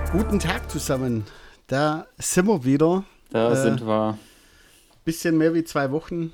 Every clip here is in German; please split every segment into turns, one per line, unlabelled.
Guten Tag zusammen. Da sind wir wieder.
Da sind wir.
Bisschen mehr wie 2 Wochen.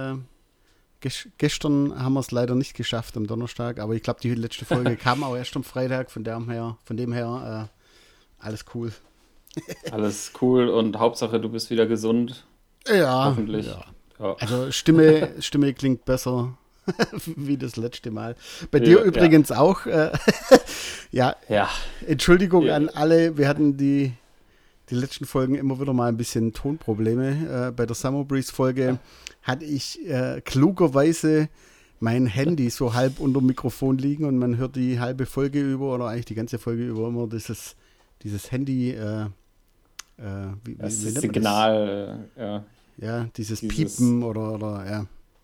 Gestern haben wir es leider nicht geschafft am Donnerstag, aber ich glaube, die letzte Folge kam auch erst am Freitag. Von dem her alles cool.
Alles cool und Hauptsache, du bist wieder gesund.
Ja.
Hoffentlich.
Ja. Also Stimme klingt besser wie das letzte Mal. Bei dir übrigens auch. Ja. Entschuldigung an alle. Wir hatten die letzten Folgen immer wieder mal ein bisschen Tonprobleme. Bei der Summer Breeze Folge hatte ich klugerweise mein Handy so halb unter dem Mikrofon liegen und man hört die halbe Folge über oder eigentlich die ganze Folge über immer dieses Handy
das Signal,
ja, dieses Piepen oder ja.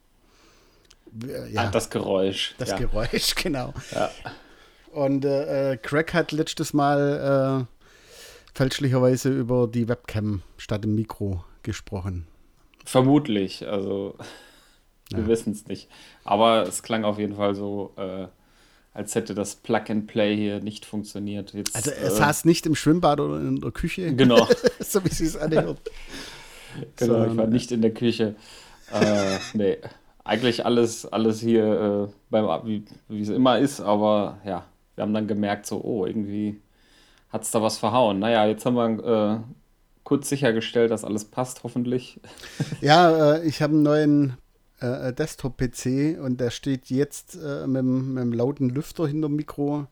Das Geräusch.
Das Geräusch, genau.
Ja.
Und Craig hat letztes Mal fälschlicherweise über die Webcam statt dem Mikro gesprochen.
Vermutlich, also wir wissen es nicht. Aber es klang auf jeden Fall so, als hätte das Plug-and-Play hier nicht funktioniert. Jetzt,
also er saß nicht im Schwimmbad oder in der Küche.
Genau.
So wie sie es anhört.
Genau, ich war nicht in der Küche. Nee, eigentlich alles hier wie es immer ist, aber ja, wir haben dann gemerkt, so, irgendwie hat es da was verhauen. Naja, jetzt haben wir kurz sichergestellt, dass alles passt, hoffentlich.
Ja, ich habe einen neuen Desktop-PC und der steht jetzt mit einem lauten Lüfter hinter dem Mikro.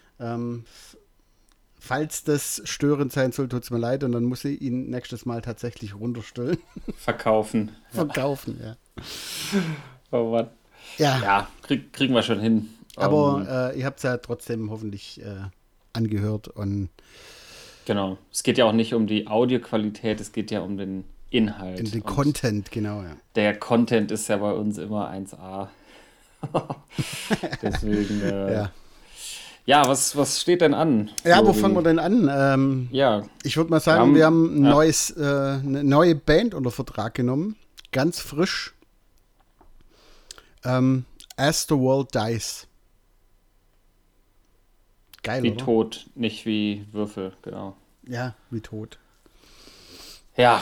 Falls das störend sein soll, tut es mir leid und dann muss ich ihn nächstes Mal tatsächlich runterstellen.
Verkaufen,
ja.
Oh Mann. Ja, kriegen wir schon hin.
Aber ihr habt es ja trotzdem hoffentlich angehört. Und
genau. Es geht ja auch nicht um die Audioqualität, es geht ja um den Inhalt.
Den Content, genau, ja.
Der Content ist ja bei uns immer 1A. Deswegen, ja, was steht denn an?
Ja, wo fangen wir denn an? Ich würde mal sagen, wir haben eine neue Band unter Vertrag genommen. Ganz frisch. As the World Dies. Geil,
wie
oder?
tot, nicht wie Würfel, genau.
Ja, wie tot.
Ja,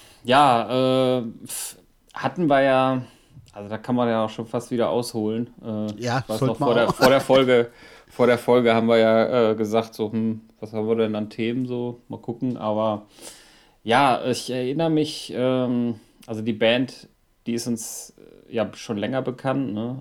hatten wir ja, also da kann man ja auch schon fast wieder ausholen. Vor der Folge haben wir ja gesagt, so, was haben wir denn an Themen so, mal gucken, aber ja, ich erinnere mich, also die Band, die ist uns ja schon länger bekannt, ne?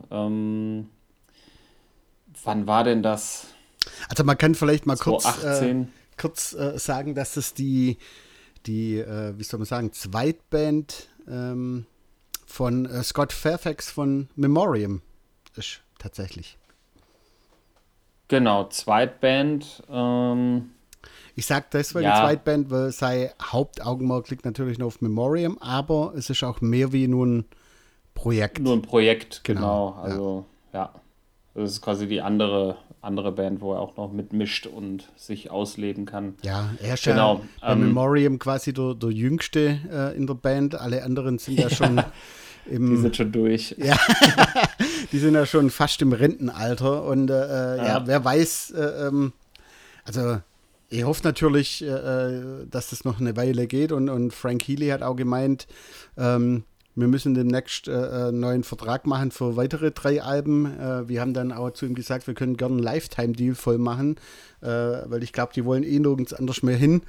Wann war denn das?
Also man kann vielleicht mal
2018.
kurz sagen, dass es die wie soll man sagen, Zweitband von Scott Fairfax von Memoriam ist tatsächlich.
Genau, Zweitband.
Ich sage deswegen Zweitband, weil sein Hauptaugenmerk liegt natürlich noch auf Memoriam, aber es ist auch mehr wie nur ein Projekt.
Nur ein Projekt, genau. Also, ja. Das ist quasi die andere Band, wo er auch noch mitmischt und sich ausleben kann.
Ja, er ist ja bei Memoriam quasi der Jüngste in der Band. Alle anderen sind ja schon
die sind schon durch.
Ja, die sind ja schon fast im Rentenalter. Und wer weiß, also ich hoffe natürlich, dass das noch eine Weile geht. Und Frank Healy hat auch gemeint, wir müssen demnächst einen neuen Vertrag machen für weitere 3 Alben. Wir haben dann auch zu ihm gesagt, wir können gerne einen Lifetime-Deal voll machen, weil ich glaube, die wollen nirgends anders mehr hin.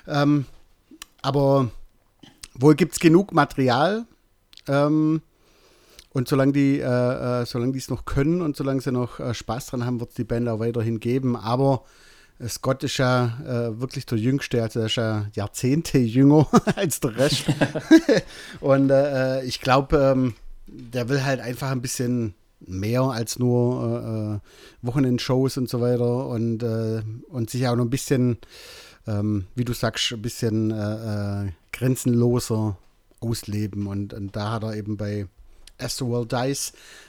Aber wohl gibt es genug Material. Und solange die es noch können und solange sie noch Spaß dran haben, wird es die Band auch weiterhin geben. Aber Scott ist ja wirklich der Jüngste, also er ist ja Jahrzehnte jünger als der Rest. Und ich glaube, der will halt einfach ein bisschen mehr als nur Wochenendshows und so weiter und sich auch noch ein bisschen, wie du sagst, ein bisschen grenzenloser ausleben. Und da hat er eben bei As the World Dies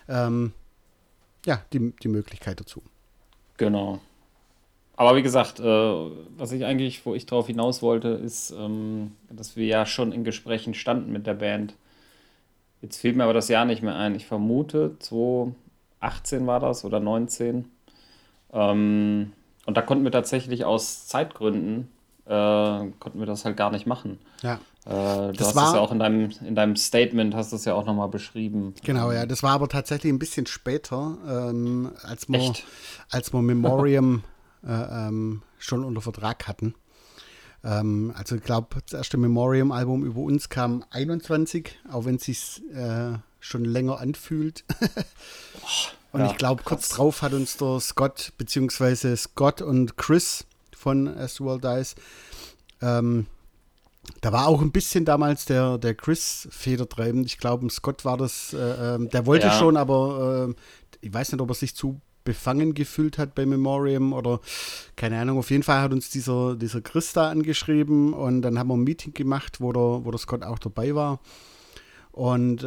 die Möglichkeit dazu.
Genau. Aber wie gesagt, wo ich drauf hinaus wollte, ist, dass wir ja schon in Gesprächen standen mit der Band. Jetzt fehlt mir aber das Jahr nicht mehr ein. Ich vermute, 2018 war das oder 19. Und da konnten wir tatsächlich aus Zeitgründen, konnten wir das halt gar nicht machen.
Ja.
Du hast es ja auch in deinem Statement, hast du es ja auch nochmal beschrieben.
Genau, ja, das war aber tatsächlich ein bisschen später, als wir Memoriam schon unter Vertrag hatten. Also ich glaube, das erste Memoriam-Album über uns kam 21, auch wenn es sich schon länger anfühlt. Und ja, ich glaube, kurz drauf hat uns der Scott, beziehungsweise Scott und Chris von As the World Dies, da war auch ein bisschen damals der Chris federtreibend. Ich glaube, Scott war das, der wollte schon, aber ich weiß nicht, ob er sich zu befangen gefühlt hat bei Memoriam oder keine Ahnung. Auf jeden Fall hat uns dieser Chris da angeschrieben und dann haben wir ein Meeting gemacht, wo der Scott auch dabei war. Und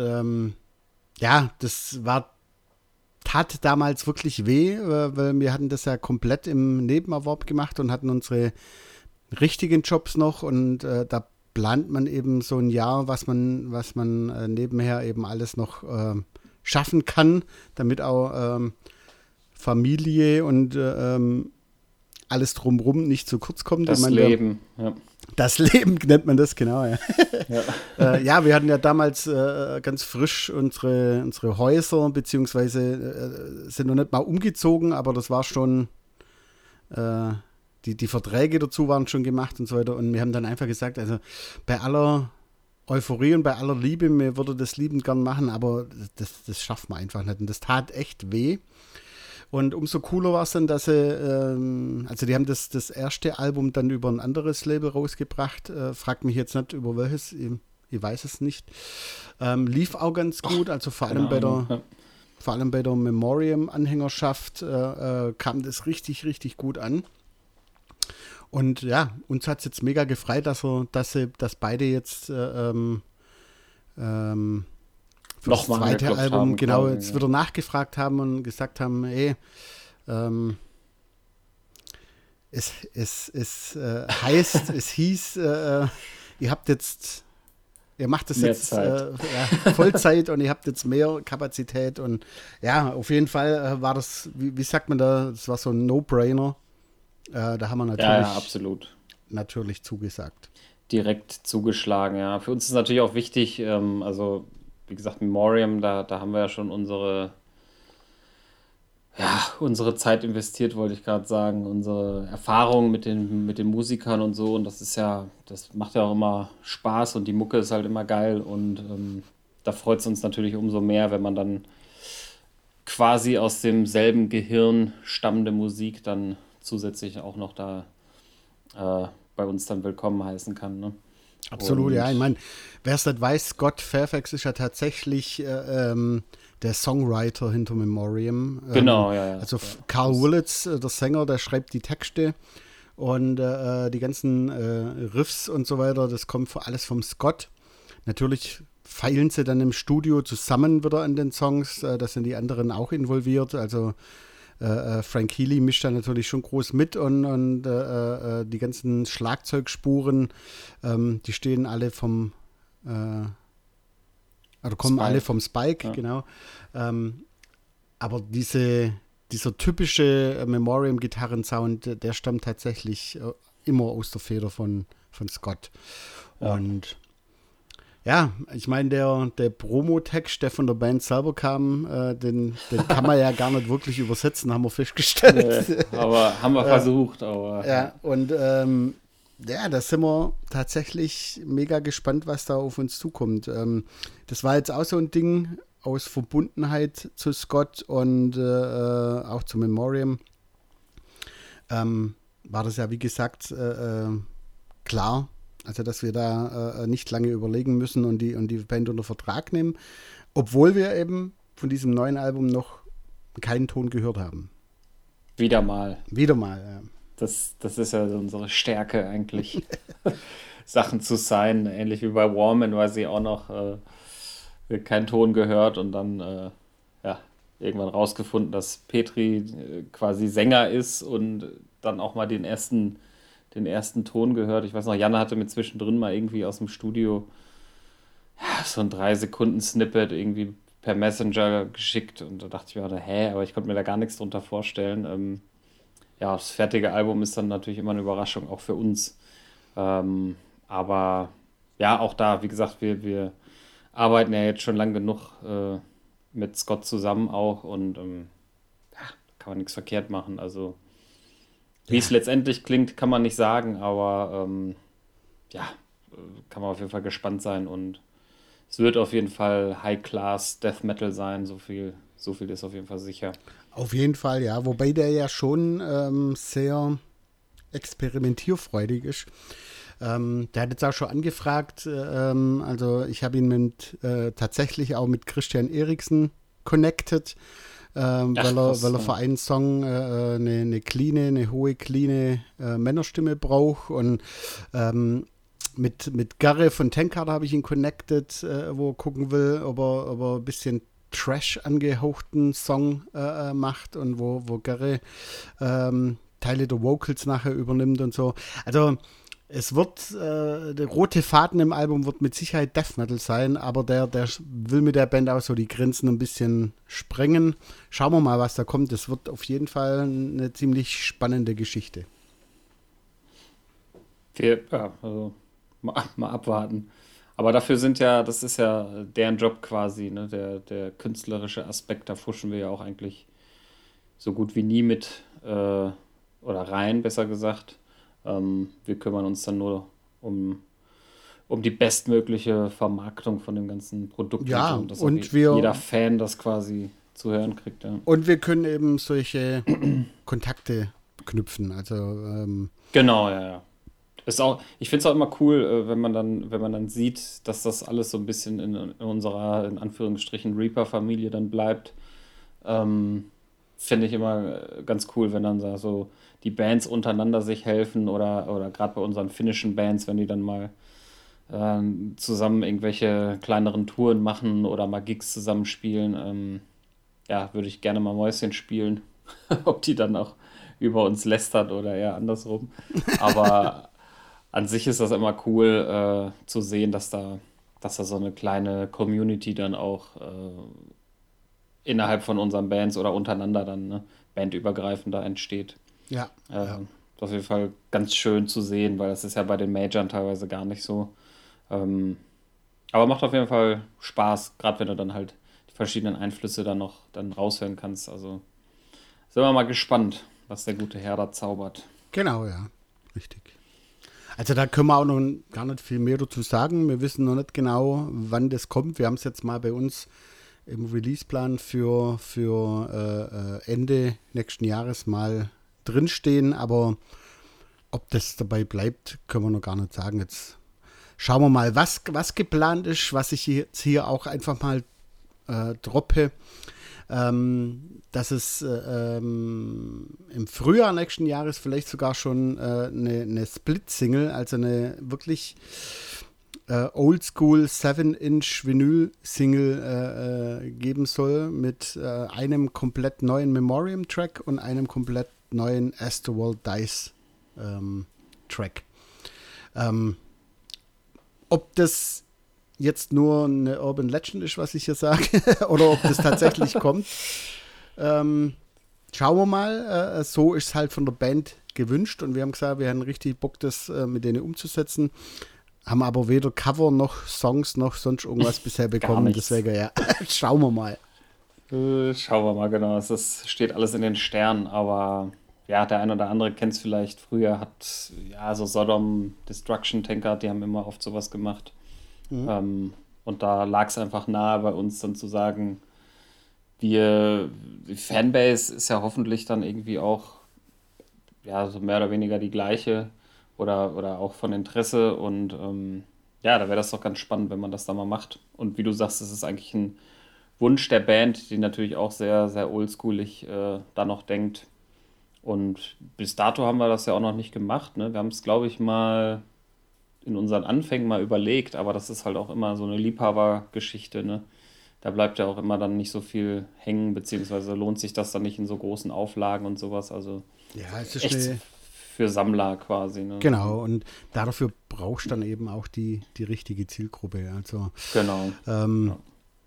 das tat damals wirklich weh, weil wir hatten das ja komplett im Nebenerwerb gemacht und hatten unsere richtigen Jobs noch und da plant man eben so ein Jahr, was man nebenher eben alles noch schaffen kann, damit auch Familie und alles drumherum nicht zu kurz kommt.
Das Leben, ja.
Das Leben nennt man das, genau, ja. Ja, wir hatten ja damals ganz frisch unsere Häuser, beziehungsweise sind noch nicht mal umgezogen, aber das war schon, die Verträge dazu waren schon gemacht und so weiter. Und wir haben dann einfach gesagt, also bei aller Euphorie und bei aller Liebe, mir würde das liebend gern machen, aber das schafft man einfach nicht. Und das tat echt weh. Und umso cooler war es dann, dass sie, also die haben das erste Album dann über ein anderes Label rausgebracht. Fragt mich jetzt nicht, über welches, ich weiß es nicht. Lief auch ganz gut, also vor allem bei der Memoriam-Anhängerschaft kam das richtig, richtig gut an. Und ja, uns hat es jetzt mega gefreut, dass beide jetzt für das zweite Album jetzt wieder nachgefragt haben und gesagt haben, hey, es hieß, ihr macht das jetzt Vollzeit und ihr habt jetzt mehr Kapazität und ja, auf jeden Fall war das, wie sagt man da, das war so ein No-Brainer. Da haben wir natürlich zugesagt.
Direkt zugeschlagen, ja. Für uns ist natürlich auch wichtig, also wie gesagt, Memoriam, da haben wir ja schon unsere Zeit investiert, wollte ich gerade sagen, unsere Erfahrung mit den Musikern und so. Und das macht ja auch immer Spaß und die Mucke ist halt immer geil. Und da freut es uns natürlich umso mehr, wenn man dann quasi aus demselben Gehirn stammende Musik dann zusätzlich auch noch da bei uns dann willkommen heißen kann, ne?
Absolut, ja. Ich meine, wer es nicht weiß, Scott Fairfax ist ja tatsächlich der Songwriter hinter Memoriam.
Genau, ja.
Also Carl Willits, der Sänger, der schreibt die Texte und die ganzen Riffs und so weiter, das kommt alles vom Scott. Natürlich feilen sie dann im Studio zusammen wieder an den Songs, da sind die anderen auch involviert, also Frank Healy mischt da natürlich schon groß mit und die ganzen Schlagzeugspuren, die stehen alle kommen Spike. Alle vom Spike, ja. Genau. Aber dieser typische Memoriam-Gitarrensound, der stammt tatsächlich immer aus der Feder von Scott. Ja. Und ja, ich meine, der Promo-Text, der von der Band selber kam, den kann man ja gar nicht wirklich übersetzen, haben wir festgestellt.
Nee, aber haben wir versucht. Aber.
Ja, und da sind wir tatsächlich mega gespannt, was da auf uns zukommt. Das war jetzt auch so ein Ding aus Verbundenheit zu Scott und auch zu Memoriam. War das ja, wie gesagt, klar. Also, dass wir da nicht lange überlegen müssen und die Band unter Vertrag nehmen, obwohl wir eben von diesem neuen Album noch keinen Ton gehört haben.
Wieder mal,
ja.
Das ist ja unsere Stärke eigentlich, Sachen zu sein, ähnlich wie bei Warman, weil sie auch noch keinen Ton gehört und dann irgendwann rausgefunden, dass Petri quasi Sänger ist und dann auch mal den ersten Ton gehört. Ich weiß noch, Janne hatte mir zwischendrin mal irgendwie aus dem Studio so ein 3-Sekunden-Snippet irgendwie per Messenger geschickt und da dachte ich mir, aber ich konnte mir da gar nichts drunter vorstellen. ja, das fertige Album ist dann natürlich immer eine Überraschung, auch für uns. Aber ja, auch da, wie gesagt, wir arbeiten ja jetzt schon lang genug mit Scott zusammen auch und ja, kann man nichts verkehrt machen. Also, wie es letztendlich klingt, kann man nicht sagen, aber ja, kann man auf jeden Fall gespannt sein und es wird auf jeden Fall High-Class Death Metal sein, so viel ist auf jeden Fall sicher.
Auf jeden Fall, ja, wobei der ja schon sehr experimentierfreudig ist. Der hat jetzt auch schon angefragt, also ich habe ihn tatsächlich auch mit Christian Eriksen connected, weil er für einen Song eine hohe, cleane Männerstimme braucht und mit Garre von Tankard habe ich ihn connected, wo er gucken will, ob er ein bisschen Trash angehauchten Song macht und wo Garre Teile der Vocals nachher übernimmt und so. Also es wird, der rote Faden im Album wird mit Sicherheit Death Metal sein, aber der will mit der Band auch so die Grenzen ein bisschen sprengen. Schauen wir mal, was da kommt. Es wird auf jeden Fall eine ziemlich spannende Geschichte.
Also mal abwarten. Aber dafür das ist ja deren Job quasi, ne? Der künstlerische Aspekt, da fuschen wir ja auch eigentlich so gut wie nie mit oder rein, besser gesagt. Wir kümmern uns dann nur um die bestmögliche Vermarktung von dem ganzen Produkt.
Ja,
und dass jeder Fan das quasi zu hören kriegt. Ja.
Und wir können eben solche Kontakte knüpfen. Also
genau, ja. Ich finde es auch immer cool, wenn man dann sieht, dass das alles so ein bisschen in unserer, in Anführungsstrichen, Reaper-Familie dann bleibt. Finde ich immer ganz cool, wenn dann so die Bands untereinander sich helfen oder gerade bei unseren finnischen Bands, wenn die dann mal zusammen irgendwelche kleineren Touren machen oder mal Gigs zusammenspielen. Ja, würde ich gerne mal Mäuschen spielen. Ob die dann auch über uns lästert oder eher andersrum. Aber an sich ist das immer cool zu sehen, dass da so eine kleine Community dann auch innerhalb von unseren Bands oder untereinander dann bandübergreifend da entsteht.
Ja.
Das ist auf jeden Fall ganz schön zu sehen, weil das ist ja bei den Majorn teilweise gar nicht so. Aber macht auf jeden Fall Spaß, gerade wenn du dann halt die verschiedenen Einflüsse dann raushören kannst. Also sind wir mal gespannt, was der gute Herr da zaubert.
Genau, ja. Richtig. Also da können wir auch noch gar nicht viel mehr dazu sagen. Wir wissen noch nicht genau, wann das kommt. Wir haben es jetzt mal bei uns im Releaseplan für Ende nächsten Jahres mal drinstehen, aber ob das dabei bleibt, können wir noch gar nicht sagen. Jetzt schauen wir mal, was geplant ist, was ich jetzt hier auch einfach mal droppe, dass es im Frühjahr nächsten Jahres vielleicht sogar schon eine Split-Single, also eine wirklich Oldschool 7-Inch Vinyl-Single geben soll mit einem komplett neuen Memoriam-Track und einem komplett neuen Astroworld Dice Track. Ob das jetzt nur eine Urban Legend ist, was ich hier sage, oder ob das tatsächlich kommt, schauen wir mal. So ist es halt von der Band gewünscht und wir haben gesagt, wir haben richtig Bock, das mit denen umzusetzen. Haben aber weder Cover noch Songs noch sonst irgendwas bisher bekommen. Deswegen, ja, schauen wir mal.
Schauen wir mal, genau. Es steht alles in den Sternen, aber ja, der ein oder andere kennt es vielleicht. Früher hat, ja, so Sodom, Destruction Tankard, die haben immer oft sowas gemacht. Mhm. Und da lag es einfach nahe bei uns dann zu sagen, die Fanbase ist ja hoffentlich dann irgendwie auch, ja, so mehr oder weniger die gleiche oder auch von Interesse und ja, da wäre das doch ganz spannend, wenn man das da mal macht. Und wie du sagst, es ist eigentlich ein Wunsch der Band, die natürlich auch sehr, sehr oldschoolig da noch denkt. Und bis dato haben wir das ja auch noch nicht gemacht. Ne? Wir haben es, glaube ich, mal in unseren Anfängen mal überlegt, aber das ist halt auch immer so eine Liebhabergeschichte. Ne? Da bleibt ja auch immer dann nicht so viel hängen, beziehungsweise lohnt sich das dann nicht in so großen Auflagen und sowas. Also
ja, es ist
echt für Sammler quasi. Ne?
Genau, und dafür brauchst du dann eben auch die richtige Zielgruppe. Also,
genau.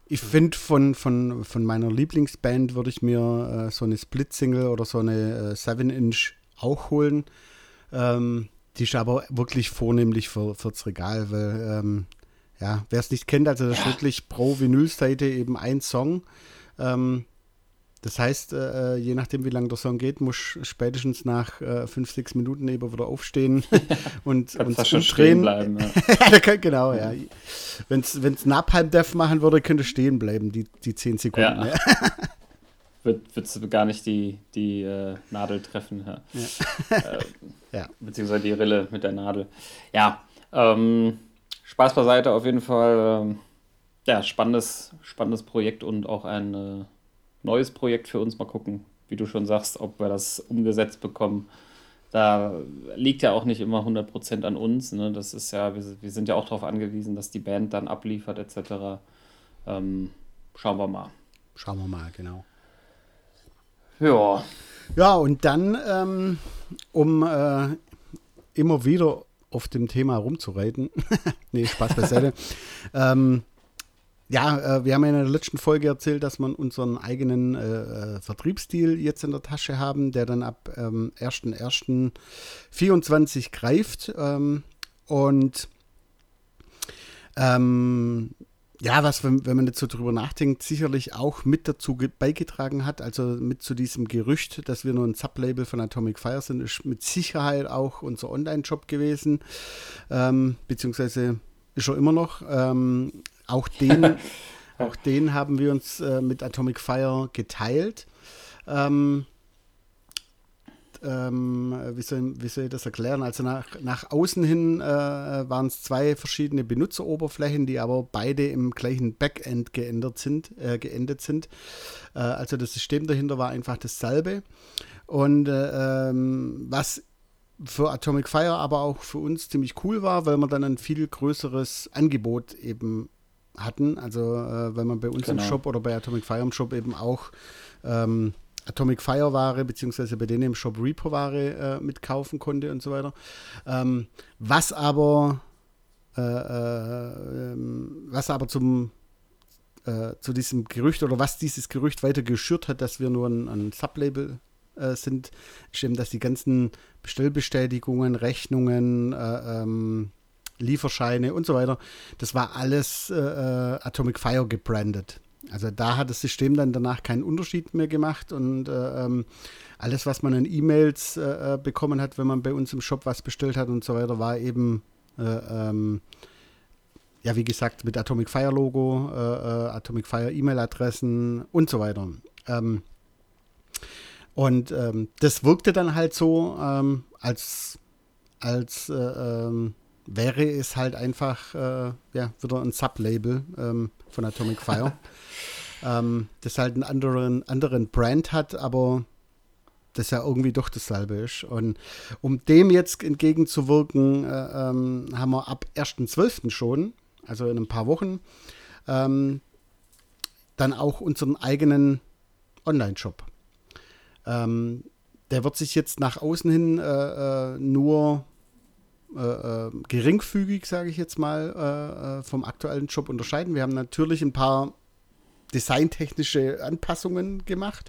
Ich finde, von meiner Lieblingsband würde ich mir so eine Split-Single oder so eine 7-Inch auch holen. Die ist aber wirklich vornehmlich fürs Regal, weil, wer es nicht kennt, also das ist wirklich pro Vinylseite eben ein Song. Das heißt, je nachdem, wie lange der Song geht, muss spätestens nach 5-6 Minuten eben wieder aufstehen und umdrehen. Bleiben, ja. Genau, ja. Wenn es Napalm Death machen würde, könnte stehen bleiben, die 10 Sekunden.
Ja. Würdest du gar nicht die Nadel treffen. Ja. Beziehungsweise die Rille mit der Nadel. Ja, Spaß beiseite auf jeden Fall. Spannendes Projekt und auch ein neues Projekt für uns. Mal gucken, wie du schon sagst, ob wir das umgesetzt bekommen. Da liegt ja auch nicht immer 100% an uns. Ne? Das ist ja, wir sind ja auch darauf angewiesen, dass die Band dann abliefert etc. Schauen wir mal.
Schauen wir mal, genau.
Ja.
Ja, und dann, um immer wieder auf dem Thema rumzureiten. Nee, Spaß beiseite. wir haben ja in der letzten Folge erzählt, dass wir unseren eigenen Vertriebsdeal jetzt in der Tasche haben, der dann ab 1.1.24 greift. Was, wenn man jetzt so drüber nachdenkt, sicherlich auch mit dazu beigetragen hat, also mit zu diesem Gerücht, dass wir nur ein Sublabel von Atomic Fire sind, ist mit Sicherheit auch unser Online-Shop gewesen, beziehungsweise ist er immer noch. Auch den haben wir uns mit Atomic Fire geteilt. Wie soll ich das erklären? Also nach außen hin waren es 2 verschiedene Benutzeroberflächen, die aber beide im gleichen Backend geendet sind. Also das System dahinter war einfach dasselbe. Und was für Atomic Fire aber auch für uns ziemlich cool war, weil wir dann ein viel größeres Angebot eben hatten. Also wenn man bei uns im Shop oder bei Atomic Fire im Shop eben auch Atomic Fire Ware, beziehungsweise bei denen im Shop Reaper Ware mitkaufen konnte und so weiter. Was aber zu diesem Gerücht oder was dieses Gerücht weiter geschürt hat, dass wir nur ein Sublabel sind, ist eben, dass die ganzen Bestellbestätigungen, Rechnungen, Lieferscheine und so weiter, das war alles Atomic Fire gebrandet. Also da hat das System dann danach keinen Unterschied mehr gemacht und alles, was man an E-Mails bekommen hat, wenn man bei uns im Shop was bestellt hat und so weiter, war eben, wie gesagt, mit Atomic Fire Logo, Atomic Fire E-Mail-Adressen und so weiter. Das wirkte dann halt so, als wäre es halt einfach wieder ein Sublabel von Atomic Fire, das halt einen anderen Brand hat, aber das ja irgendwie doch dasselbe ist. Und um dem jetzt entgegenzuwirken, haben wir ab 1.12. schon, also in ein paar Wochen, dann auch unseren eigenen Online-Shop. Der wird sich jetzt nach außen hin nur geringfügig, sage ich jetzt mal, vom aktuellen Shop unterscheiden. Wir haben natürlich ein paar designtechnische Anpassungen gemacht,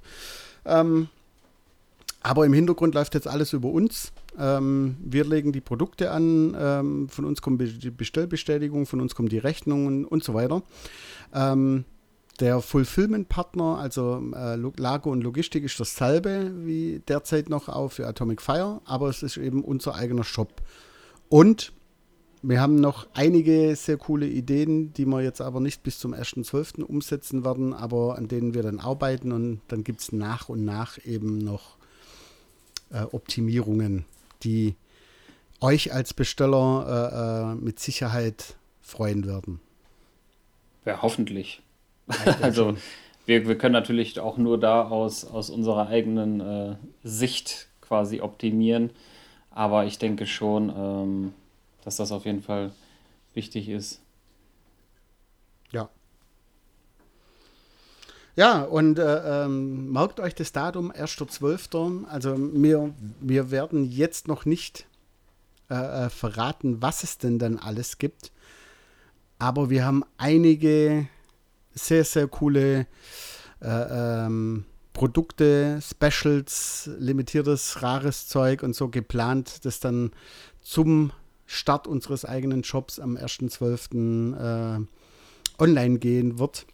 aber im Hintergrund läuft jetzt alles über uns. Wir legen die Produkte an, von uns kommt die Bestellbestätigung, von uns kommen die Rechnungen und so weiter. Der Fulfillment-Partner, also Lager und Logistik, ist dasselbe wie derzeit noch auch für Atomic Fire, aber es ist eben unser eigener Shop. Und wir haben noch einige sehr coole Ideen, die wir jetzt aber nicht bis zum 1.12. umsetzen werden, aber an denen wir dann arbeiten und dann gibt es nach und nach eben noch Optimierungen, die euch als Besteller mit Sicherheit freuen werden.
Ja, hoffentlich. Also wir können natürlich auch nur da aus unserer eigenen Sicht quasi optimieren. Aber ich denke schon, dass das auf jeden Fall wichtig ist.
Ja. Ja, und merkt euch das Datum, 1.12. Also wir werden jetzt noch nicht verraten, was es denn dann alles gibt. Aber wir haben einige sehr, sehr coole Produkte, Specials, limitiertes, rares Zeug und so geplant, das dann zum Start unseres eigenen Shops am 1.12. Online gehen wird.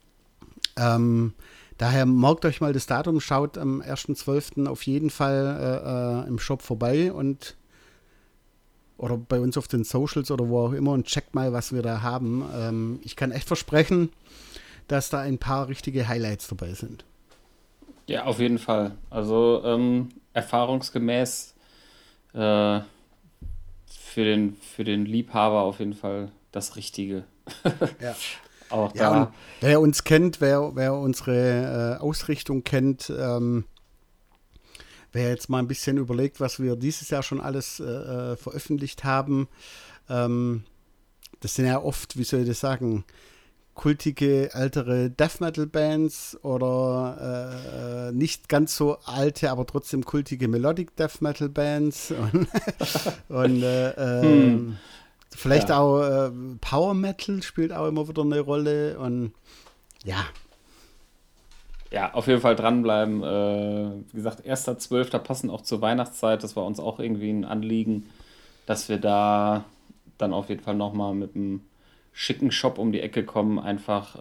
Daher merkt euch mal das Datum, schaut am 1.12. auf jeden Fall im Shop vorbei oder bei uns auf den Socials oder wo auch immer und checkt mal, was wir da haben. Ich kann echt versprechen, dass da ein paar richtige Highlights dabei sind.
Ja, auf jeden Fall. Also erfahrungsgemäß für den Liebhaber auf jeden Fall das Richtige.
Ja.
Auch
ja,
da.
Und wer uns kennt, wer unsere Ausrichtung kennt, wer jetzt mal ein bisschen überlegt, was wir dieses Jahr schon alles veröffentlicht haben, das sind ja oft, wie soll ich das sagen, kultige, ältere Death-Metal-Bands oder nicht ganz so alte, aber trotzdem kultige Melodic Death-Metal-Bands und vielleicht auch Power Metal spielt auch immer wieder eine Rolle und ja.
Ja, auf jeden Fall dranbleiben. Wie gesagt, 1.12. passend auch zur Weihnachtszeit. Das war uns auch irgendwie ein Anliegen, dass wir da dann auf jeden Fall nochmal mit einem schicken Shop um die Ecke kommen. Einfach,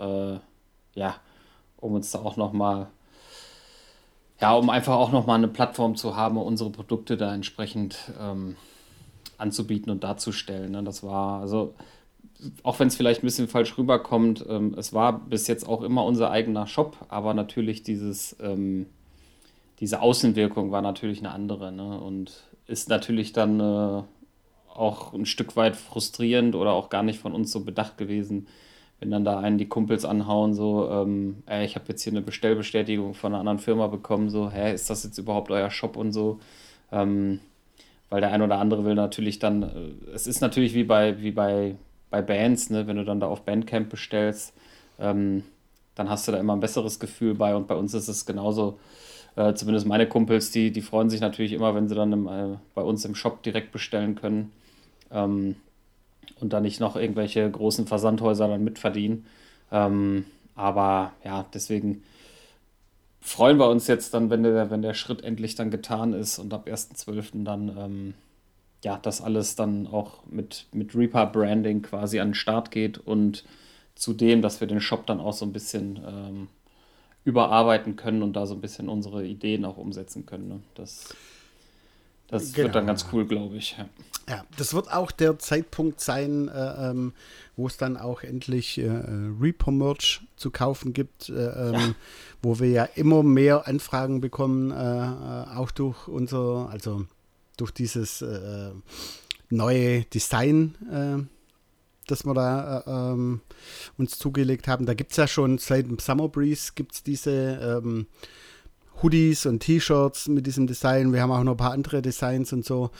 um uns da auch nochmal, um einfach auch nochmal eine Plattform zu haben, unsere Produkte da entsprechend anzubieten und darzustellen. Ne? Das war, also, auch wenn es vielleicht ein bisschen falsch rüberkommt, es war bis jetzt auch immer unser eigener Shop, aber natürlich diese Außenwirkung war natürlich eine andere, ne? Und ist natürlich dann auch ein Stück weit frustrierend oder auch gar nicht von uns so bedacht gewesen, wenn dann da einen die Kumpels anhauen, so, ich habe jetzt hier eine Bestellbestätigung von einer anderen Firma bekommen, so, ist das jetzt überhaupt euer Shop und so, weil der ein oder andere will natürlich dann, es ist natürlich wie bei Bands, ne, wenn du dann da auf Bandcamp bestellst, dann hast du da immer ein besseres Gefühl bei und bei uns ist es genauso, zumindest meine Kumpels, die freuen sich natürlich immer, wenn sie dann bei uns im Shop direkt bestellen können und da nicht noch irgendwelche großen Versandhäuser dann mitverdienen. Aber ja, deswegen freuen wir uns jetzt dann, wenn der Schritt endlich dann getan ist und ab 1.12. dann das alles dann auch mit Reaper-Branding quasi an den Start geht und zudem, dass wir den Shop dann auch so ein bisschen überarbeiten können und da so ein bisschen unsere Ideen auch umsetzen können. Ne? Das wird dann ganz cool, glaube ich.
Ja, das wird auch der Zeitpunkt sein, wo es dann auch endlich Reaper-Merch zu kaufen gibt, wo wir ja immer mehr Anfragen bekommen, auch durch durch dieses neue Design, das wir da uns zugelegt haben. Da gibt es ja schon seit dem Summer Breeze gibt's diese Hoodies und T-Shirts mit diesem Design. Wir haben auch noch ein paar andere Designs und so.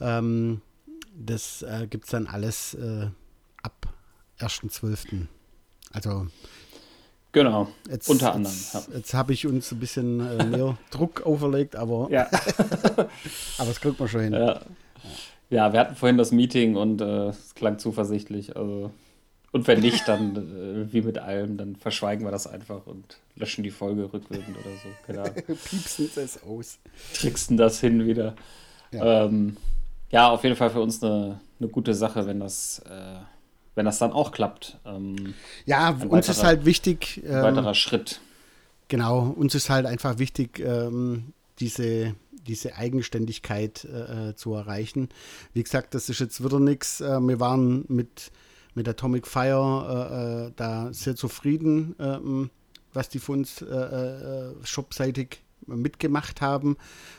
Das gibt es dann alles ab 1.12. Also
genau, unter anderem.
Jetzt habe ich uns ein bisschen mehr Druck auferlegt, aber aber das kriegt man schon hin.
Ja, wir hatten vorhin das Meeting und es klang zuversichtlich. Also, und wenn nicht, dann wie mit allem, dann verschweigen wir das einfach und löschen die Folge rückwirkend oder so. Keine Ahnung.
Piepsen es aus.
Tricksen das hin wieder. Ja, auf jeden Fall für uns eine gute Sache, wenn das dann auch klappt.
Uns ist halt wichtig.
Ein weiterer Schritt.
Genau, uns ist halt einfach wichtig, diese Eigenständigkeit zu erreichen. Wie gesagt, das ist jetzt wieder nichts. Wir waren mit Atomic Fire da sehr zufrieden, was die von uns shopseitig mitgemacht haben.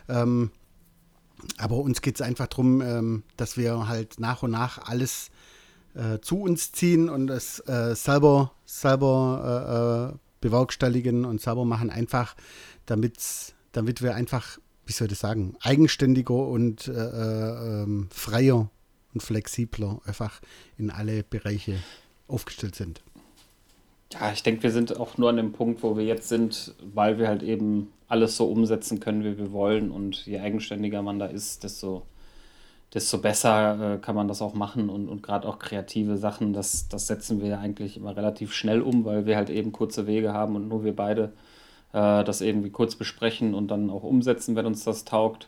Aber uns geht es einfach darum, dass wir halt nach und nach alles zu uns ziehen und es selber bewerkstelligen und selber machen, einfach damit wir einfach, wie soll ich das sagen, eigenständiger und freier und flexibler einfach in alle Bereiche aufgestellt sind.
Ja, ich denke, wir sind auch nur an dem Punkt, wo wir jetzt sind, weil wir halt eben alles so umsetzen können, wie wir wollen. Und je eigenständiger man da ist, desto desto besser kann man das auch machen und gerade auch kreative Sachen, das setzen wir ja eigentlich immer relativ schnell um, weil wir halt eben kurze Wege haben und nur wir beide das irgendwie kurz besprechen und dann auch umsetzen, wenn uns das taugt.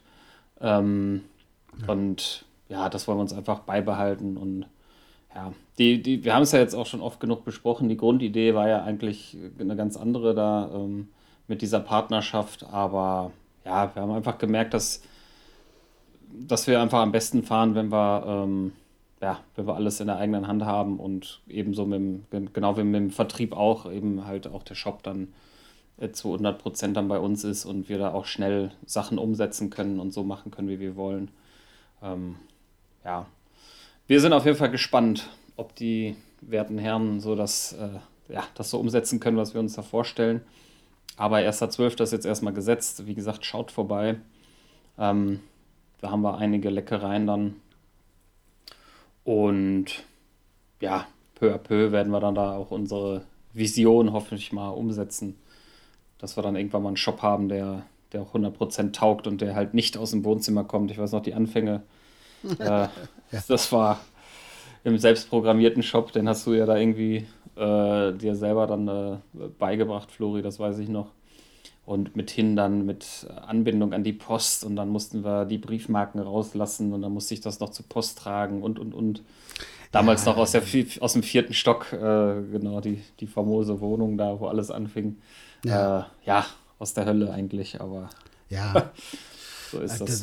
Und ja, das wollen wir uns einfach beibehalten und ja, wir haben es ja jetzt auch schon oft genug besprochen. Die Grundidee war ja eigentlich eine ganz andere da mit dieser Partnerschaft, aber ja, wir haben einfach gemerkt, dass wir einfach am besten fahren, wenn wir alles in der eigenen Hand haben und ebenso genau wie mit dem Vertrieb auch, eben halt auch der Shop dann zu 100% dann bei uns ist und wir da auch schnell Sachen umsetzen können und so machen können, wie wir wollen. Wir sind auf jeden Fall gespannt, ob die werten Herren so das so umsetzen können, was wir uns da vorstellen. Aber 1.12. ist jetzt erstmal gesetzt. Wie gesagt, schaut vorbei. Da haben wir einige Leckereien dann. Und ja, peu à peu werden wir dann da auch unsere Vision hoffentlich mal umsetzen. Dass wir dann irgendwann mal einen Shop haben, der auch 100% taugt und der halt nicht aus dem Wohnzimmer kommt. Ich weiß noch, die Anfänge, das war im selbstprogrammierten Shop, den hast du ja da irgendwie dir selber dann beigebracht, Flori, das weiß ich noch. Und mithin dann mit Anbindung an die Post und dann mussten wir die Briefmarken rauslassen und dann musste ich das noch zur Post tragen und. Damals noch aus dem 4. Stock, genau, die famose Wohnung da, wo alles anfing. Aus der Hölle eigentlich, aber so ist das.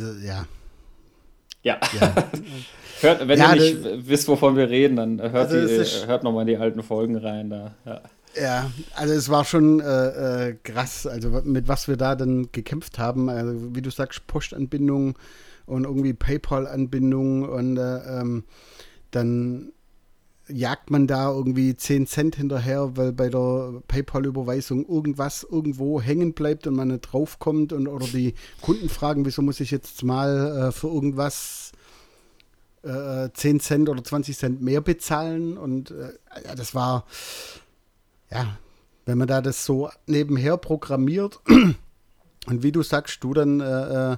Ja. Wenn ihr nicht wisst, wovon wir reden, dann hört nochmal in die alten Folgen rein. Da.
Ja, also es war schon krass, also mit was wir da dann gekämpft haben. Also wie du sagst, Postanbindung und irgendwie PayPal-Anbindung und dann jagt man da irgendwie 10 Cent hinterher, weil bei der PayPal-Überweisung irgendwas irgendwo hängen bleibt und man nicht draufkommt oder die Kunden fragen, wieso muss ich jetzt mal für irgendwas 10 Cent oder 20 Cent mehr bezahlen und das war, wenn man da das so nebenher programmiert und wie du sagst, du dann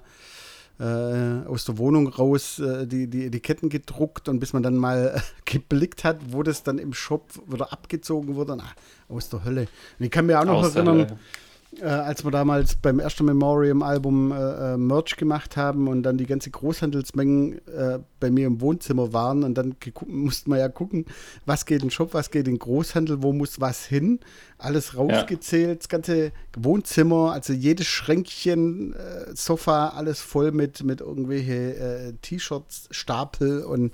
aus der Wohnung raus die Etiketten gedruckt und bis man dann mal geblickt hat, wo das dann im Shop wieder abgezogen wurde, aus der Hölle. Und ich kann mir auch noch erinnern, als wir damals beim ersten Memoriam-Album Merch gemacht haben und dann die ganze Großhandelsmengen bei mir im Wohnzimmer waren und dann mussten wir ja gucken, was geht in den Shop, was geht in den Großhandel, wo muss was hin, alles rausgezählt, das ganze Wohnzimmer, also jedes Schränkchen, Sofa, alles voll mit irgendwelche T-Shirts, Stapel und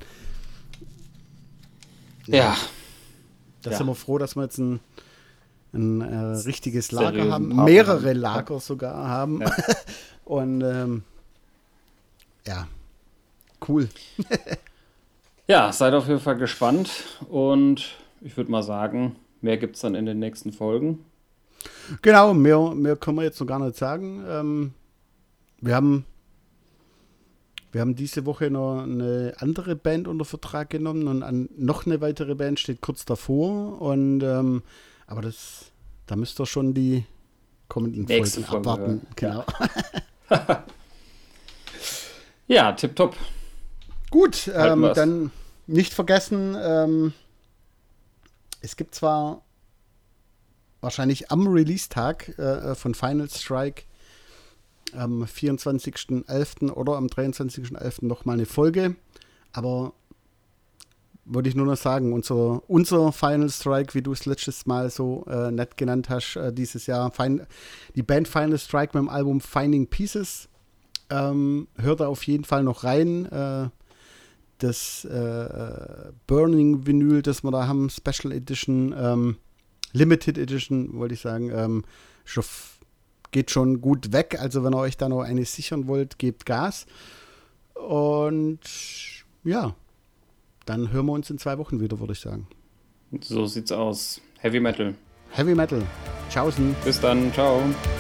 da sind wir froh, dass wir jetzt ein richtiges Lager haben, mehrere Lager sogar haben. Ja. Und cool.
Ja, seid auf jeden Fall gespannt und ich würde mal sagen, mehr gibt es dann in den nächsten Folgen.
Genau, mehr können wir jetzt noch gar nicht sagen. Wir haben diese Woche noch eine andere Band unter Vertrag genommen und noch eine weitere Band steht kurz davor und aber da müsst ihr schon die kommenden Folgen abwarten. Genau.
Ja, tipptopp.
Gut, dann nicht vergessen, es gibt zwar wahrscheinlich am Release-Tag von Final Strike am 24.11. oder am 23.11. nochmal eine Folge, aber würde ich nur noch sagen, unser Final Strike, wie du es letztes Mal so nett genannt hast, dieses Jahr, die Band Final Strike mit dem Album Finding Pieces, hört da auf jeden Fall noch rein. Das Burning Vinyl, das wir da haben, Special Edition, Limited Edition, wollte ich sagen, geht schon gut weg. Also wenn ihr euch da noch eine sichern wollt, gebt Gas. Und ja, dann hören wir uns in 2 Wochen wieder, würde ich sagen.
So sieht's aus. Heavy Metal.
Heavy Metal. Tschaußen.
Bis dann. Ciao.